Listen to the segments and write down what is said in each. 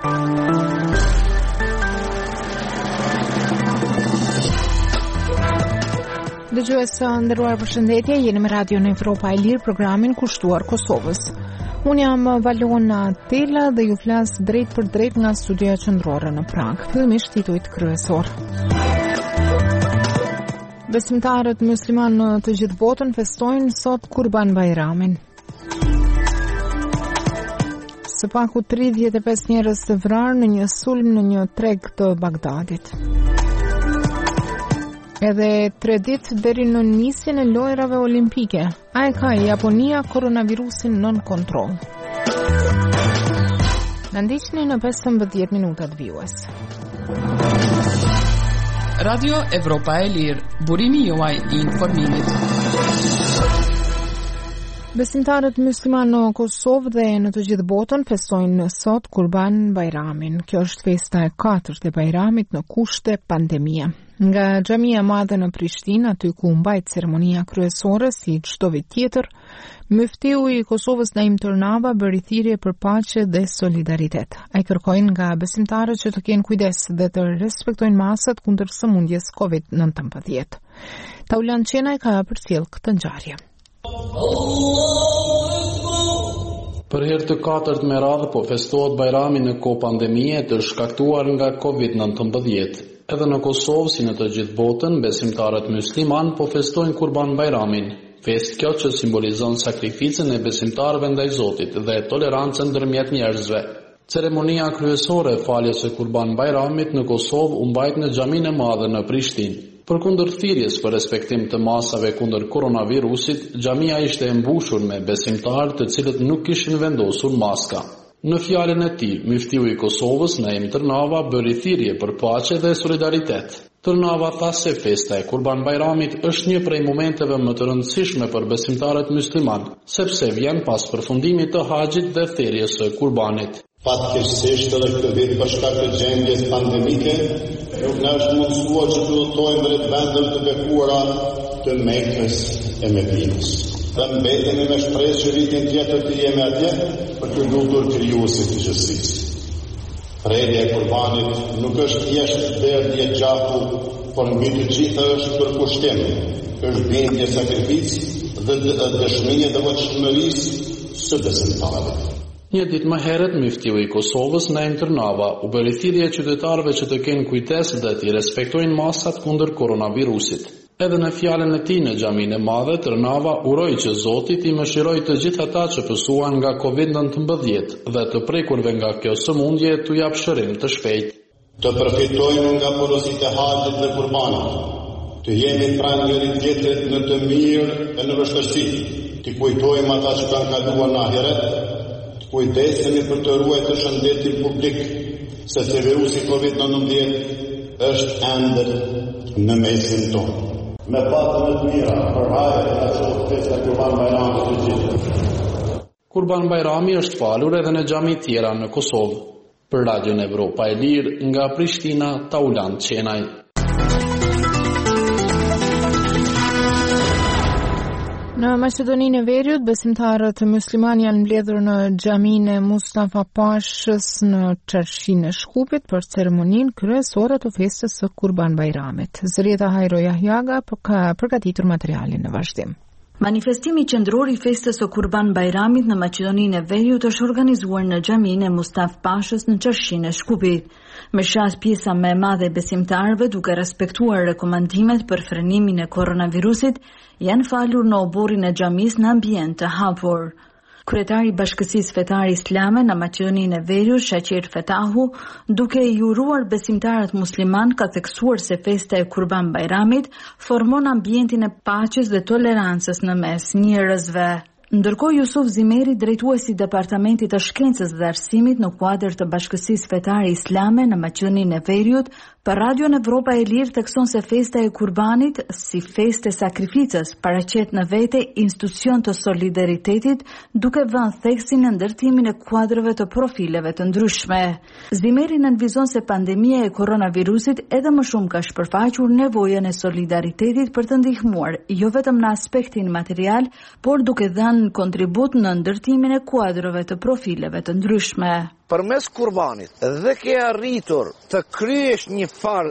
Dëgjues së nderuar, përshëndetje, jeni me Radion Evropa e Lirë, programin kushtuar Kosovës. Unë jam Valona Tela dhe ju flas drejt për drejt nga studioja qendrore në Prag. Fillimisht titujt kryesor. Besimtarët musliman në të gjithë botën festojnë sot Kurban Bayramin. Së paku 35 njerëz të vrarë në një sulm në një treg të Bagdadit. Edhe 3 ditë deri në nisjen e lojrave olimpike. A e ka Japonia koronavirusin nën kontroll? Na ndiqni në 15 minutat vijues. Radio Evropa e Lirë, burimi juaj I informimit. Besimtarët musliman në Kosovë dhe në të gjithë botën festojnë sot Kurban Bayramin. Kjo është festa e 4 e Bayramit në kushte pandemie. Nga xhamia e madhe në Prishtinë, aty ku mbajt ceremonia kryesore si çdo vit tjetër, Muftiu I Kosovës Naim Tërnava bëri thirrje për paqe dhe solidaritet. Ai kërkojnë nga besimtarët që të kenë kujdes dhe të respektojnë masat kundër sëmundjes COVID-19. Taulan Qenaj ka përcjell këtë ngjarje. Për herë të 4 me radhë po festohet Bajrami në kohë pandemie të shkaktuar nga COVID-19. Edhe në Kosovë, si në të gjithë botën, besimtarët musliman po festojnë Kurban Bayramin. Festë kjo që simbolizon sakrificën e besimtarëve ndaj Zotit dhe tolerancën ndërmjet njerëzve. Ceremonia kryesore e faljes së Kurban Bayramit në Kosovë u mbajt në xhaminë e madhe në Prishtinë. Përkundër thirrjes për respektim të masave kundër koronavirusit, xhamia ishte e mbushur me besimtarë të cilët nuk kishin vendosur maska. Në fjalën e tij, Muftiu I Kosovës Naim Tërnava bëri thirrje për paqe dhe solidaritet. Tërnava tha se festa e Kurban Bayramit është një prej momenteve më të rëndësishme për besimtarët musliman, sepse vjen pas përfundimit të haxhit dhe thirrjes së Kurbanit. Fatkeqësisht edhe këtë vit për shkak të gjendjes pandemike, nuk na është mundësuar që të udhtojmë drejt vendeve të bekuara të Mekës e Medinës. Dhe mbetemi me shpresë që vitin tjetër të jemi atje për të lutur krijuesit të gjithësisë. Prerja e Kurbanit nuk është thjesht derdhje gjaku, por mbi të gjitha është përkushtim, është bindje sakrificë dhe dëshmia e devotshmërisë së besimtarëve. Një ditë më herët, Muftiu I Kosovës Naim Tërnava u bëri thirrje qytetarëve që të kenë kujdes dhe të respektojnë masat kundër koronavirusit. Edhe në fjalën e tij në xhaminë e madhe, Tërnava uroi që Zoti t'i mëshirojë të gjithë ata që pësuan nga COVID-19 dhe të prekurve nga kjo sëmundje t'u jap shërim të shpejtë. Të përfitojmë nga porositë e haxhit dhe Kurbanit. Të jemi pranë njëri tjetrit në të mirë e në vështirësi. Të kujtojmë ata që kanë kaluar në ahiret. Kujdesemi për të ruajtur shëndetin publik, sepse virusi COVID-19 është ende në mesin tonë. Me patën e të mira, për hajër e që festa Kurban Bayramit të gjithë. Kurban Bayrami është falur edhe në xhami tjera në Kosovë. Për Radion Evropa e Lirë, nga Prishtina, Taulan Qenaj. Në Maqedoninë e Veriut, besimtarët musliman janë mbledhur në xhaminë e Mustafa Pashës në çarshinë e Shkupit për ceremoninë kryesore të festës së Kurban Bayramit. Zërieta Hajro Jahjaga ka përgatitur materialin në vazhdim. Manifestimi qendror I festës së Kurban Bayramit në Maqedoninë e Veriut është organizuar në xhaminë e Mustafa Pashës në çarshinë e Shkupit. Me shas pjesa më e madhe e besimtarëve, duke respektuar rekomandimet për frenimin e koronavirusit, janë falur në oborrin e xhamisë në ambient të hapur. Kryetari I Bashkësisë Fetare Islame në Maqedoninë e Veriut, Shaqir Fetahu, duke I uruar besimtarët musliman, ka theksuar se festa e Kurban Bayramit formon ambientin e paqes dhe tolerancës në mes njerëzve. Ndërkohë Jusuf Zimeri, drejtuesi I Departamentit të Shkencës dhe Arsimit në kuadër të Bashkësisë Fetare Islame në Maqedoninë e Veriut, për Radion Evropa e Lirë thekson se festa e Kurbanit, si festë e sakrificës, paraqet në vete institucion të solidaritetit, duke vënë theksin në ndërtimin e kuadrëve të profileve të ndryshme. Zimeri nënvizon se pandemia e koronavirusit edhe më shumë ka shpërfaqur nevojën e solidaritetit për të ndihmuar, jo vetëm në aspektin material, por duke dhënë bëjnë kontribut në ndërtimin e kuadrove të profileve të ndryshme. Përmes kurbanit dhe ke arritur të kryesh një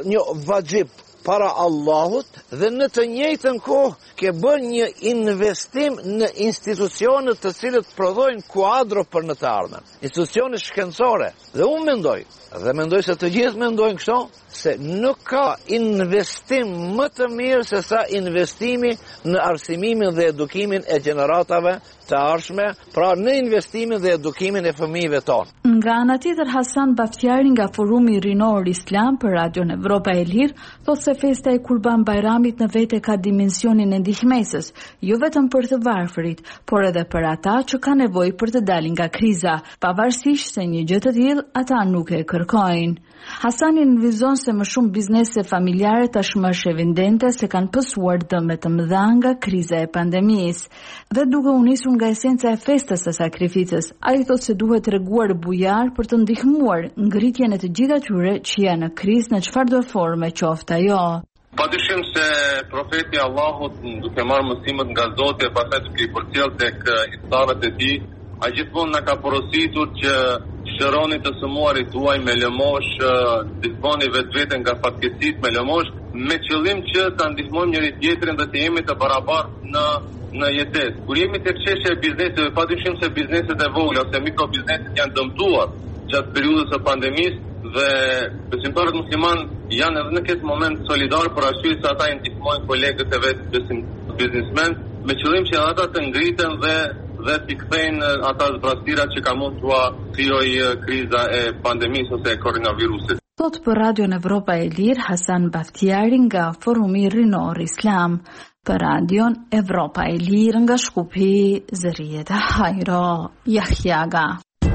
vajib para Allahut dhe në të njëjtën kohë ke bën një investim në institucionet të cilët prodhojnë kuadro për në të ardhmen, institucione shkencore. Dhe unë mendoj se të gjithë mendojnë kështu, se nuk ka investim më të mirë se sa investimi në arsimimin dhe edukimin e gjeneratave të ardhshme, pra në investimin dhe edukimin e fëmijëve tonë. Nga ana tjetër, Hasan Baftiari nga Forumi Rinor Islam për Radion Evropa e Lirë thotë se festa e Kurban Bajramit në vete ka dimensionin e ndihmesës, jo vetëm për të varfërit, por edhe për ata që ka nevojë për të dalë nga kriza, pavarësisht se një gjë të tillë ata nuk e kërkojnë. Hasani nënvizon se më shumë biznese familjare tashmë është evidente se kanë pësuar dëme të mëdha nga kriza e pandemisë. Dhe duke u nisur nga esenca e festës së sakrificës, ai thotë se duhet treguar bujar për të ndihmuar ngritjen e të gjithë atyre që janë në krizë në çfarëdo forme qoftë ajo. Padyshim se profeti Allahut, duke marrë mësimet nga Zoti e pastaj duke i përcjellë tek iftarët e tij, a gjithmonë na ka porositur që shëroni të sëmuarit tuaj me lëmosh, ndihmoni vetveten nga fatkeqësitë me lëmosh, me qëllim që ta ndihmojmë njëri tjetrin dhe të jemi të barabartë në jetesë. Kur jemi tek çështja e bizneseve, padyshim se bizneset e vogla ose mikrobizneset janë dëmtuar gjatë periudhës së pandemisë dhe besimtarët musliman janë edhe në këtë moment solidar për arsye se ata i ndihmojnë kolegët e vet biznesmen me qëllim që ata të ngriten dhe t'i kthejnë ata zbrastirat që ka mund t'ua krijojë kriza e pandemisë ose e koronavirusit. Thot për Radion Evropa e Lirë Hasan Baftiari nga Forumi Rinor Islam. Për Radion Evropa e Lirë nga Shkupi, Zërieta Hajro Jahjaga.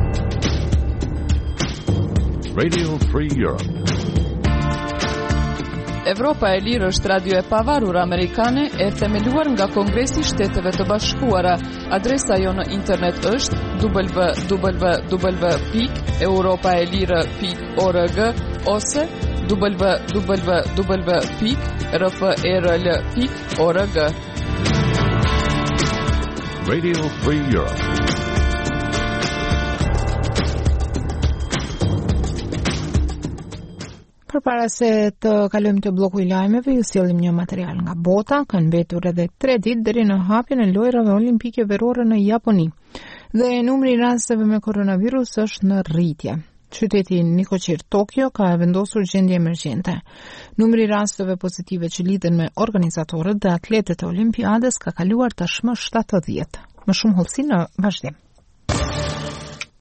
Radio Free Europe. Evropa e Lirë është radio e pavarur amerikane e themeluar nga Kongresi i Shteteve të Bashkuara. Adresa jo në internet është www.europaelire.org ose www.rfrl.org. Radio Free Europe. Përpara se të kalojmë te bloku i lajmeve, ju sjellim një material nga bota. Kanë mbetur edhe 3 ditë deri në hapjen e lojrave olimpike verore në Japoni. Dhe numri i rasteve me koronavirus është në rritje. Qyteti Nikoqir, Tokyo, ka vendosur gjendje emergjente. Numri i rasteve pozitive që lidhen me organizatorët dhe atletët e olimpiadës ka kaluar tashmë 70. Më shumë hollësi në vazhdim.